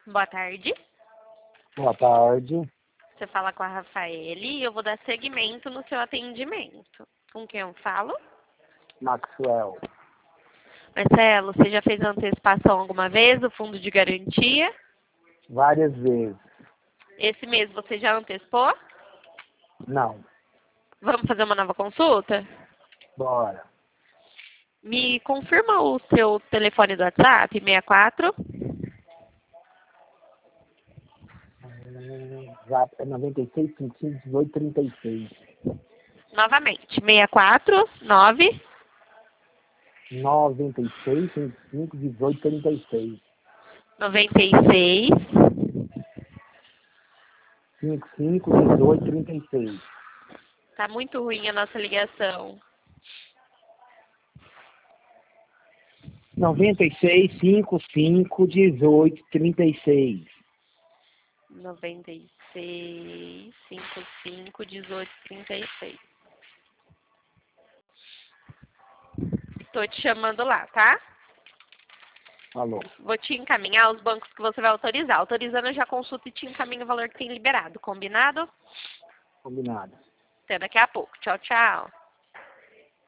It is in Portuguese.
Boa tarde. Boa tarde. Você fala com a Rafaele e eu vou dar seguimento no seu atendimento. Com quem eu falo? Maxwell. Marcelo, você já fez antecipação alguma vez do fundo de garantia? Várias vezes. Esse mês você já antecipou? Não. Vamos fazer uma nova consulta? Bora. Me confirma o seu telefone do WhatsApp, 64 Zap é 96 55 18 36. novamente. 649 96 55 18 36. 96 55 18 36. Tá muito ruim a nossa ligação. 96 55 18 36. 96 55 18 36. Estou te chamando lá, tá? Alô. Vou te encaminhar os bancos que você vai autorizar. Autorizando, eu já consulto e te encaminho o valor que tem liberado. Combinado? Combinado. Até daqui a pouco. Tchau, tchau.